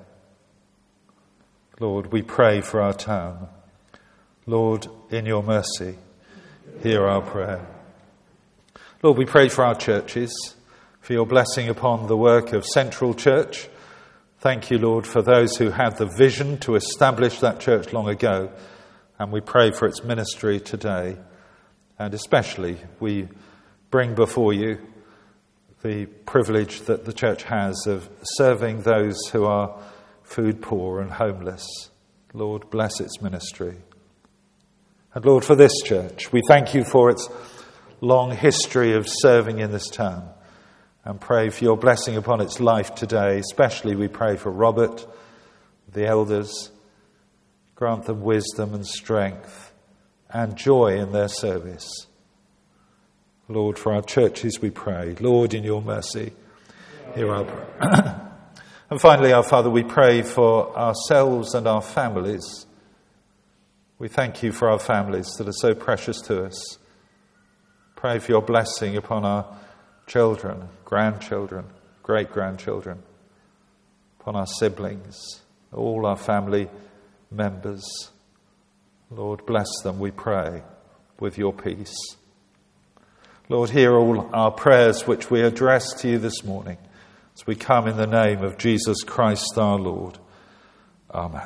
Lord, we pray for our town. Lord, in your mercy, hear our prayer. Lord, we pray for our churches, for your blessing upon the work of Central Church. Thank you, Lord, for those who had the vision to establish that church long ago, and we pray for its ministry today. And especially we bring before you the privilege that the church has of serving those who are food poor and homeless. Lord, bless its ministry. And Lord, for this church, we thank you for its long history of serving in this town, and pray for your blessing upon its life today. Especially we pray for Robert, the elders. Grant them wisdom and strength and joy in their service. Lord, for our churches we pray. Lord, in your mercy, hear our prayer. And finally, our Father, we pray for ourselves and our families. We thank you for our families that are so precious to us. Pray for your blessing upon our children, grandchildren, great-grandchildren, upon our siblings, all our family members. Lord, bless them, we pray, with your peace. Lord, hear all our prayers which we address to you this morning as we come in the name of Jesus Christ our Lord. Amen.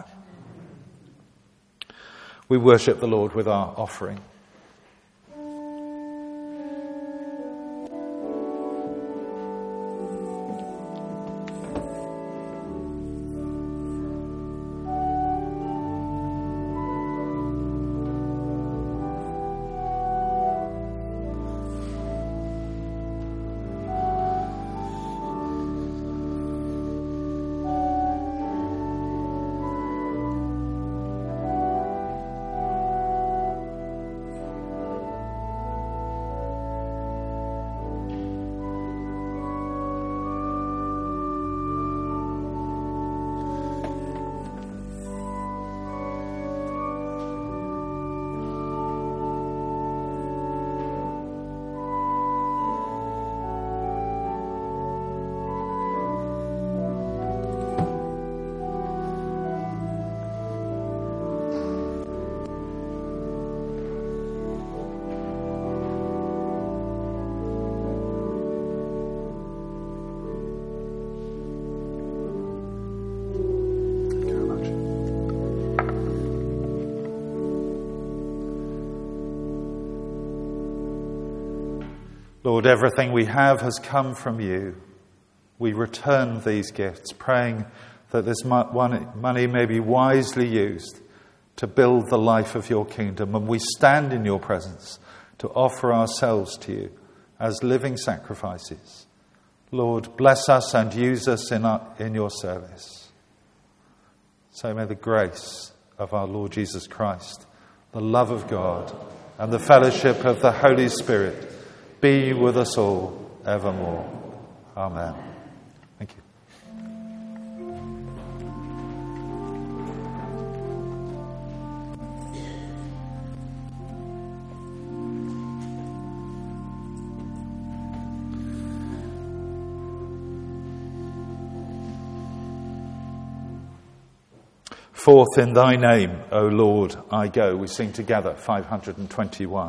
We worship the Lord with our offering. Lord, everything we have has come from you. We return these gifts, praying that this money may be wisely used to build the life of your kingdom. And we stand in your presence to offer ourselves to you as living sacrifices. Lord, bless us and use us in, our, in your service. So may the grace of our Lord Jesus Christ, the love of God, and the fellowship of the Holy Spirit be with us all evermore. Amen. Thank you. Forth in thy name, O Lord, I go. We sing together, five hundred twenty-one.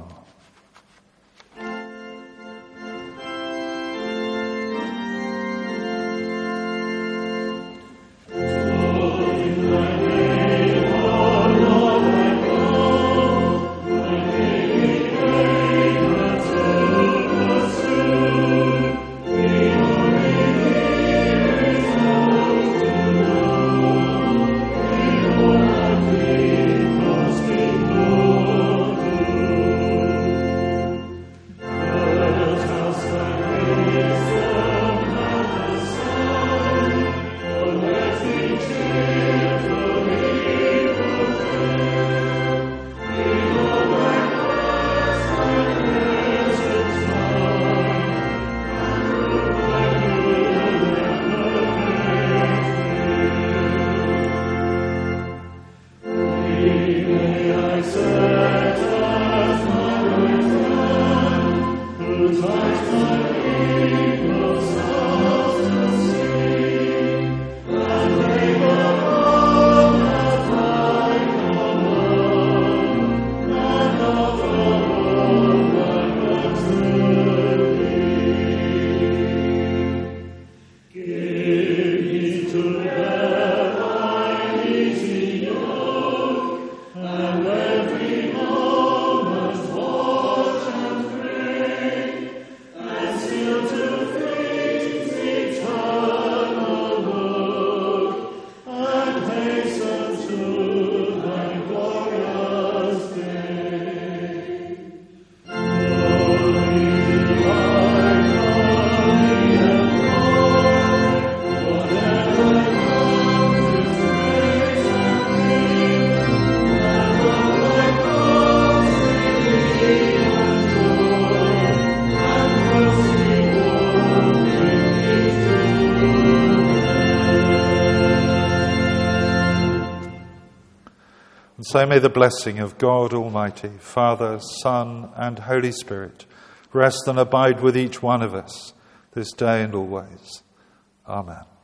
So may the blessing of God Almighty, Father, Son, and Holy Spirit rest and abide with each one of us this day and always. Amen.